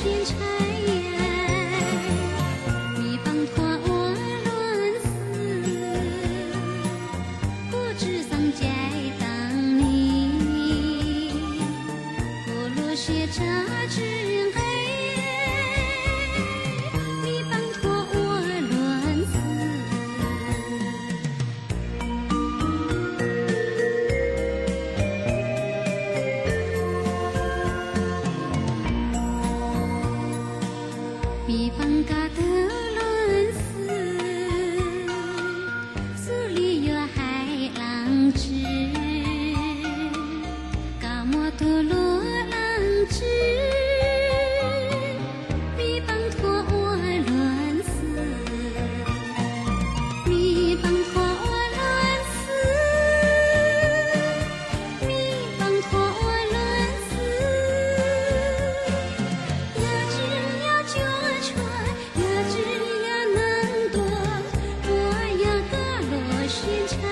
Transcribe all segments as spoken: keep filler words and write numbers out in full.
仙柴米帮托我乱死，不知桑家当你，我落雪茶之海。比方嘎的乱死，苏里有海浪之，嘎莫多罗浪之，比方托我乱死，比方托我乱死，比方托我乱死，呀只呀就。呀只呀能多，我呀嘎落仙柴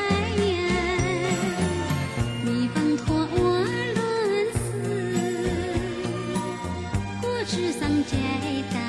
米帮托我乱死，不知桑家大。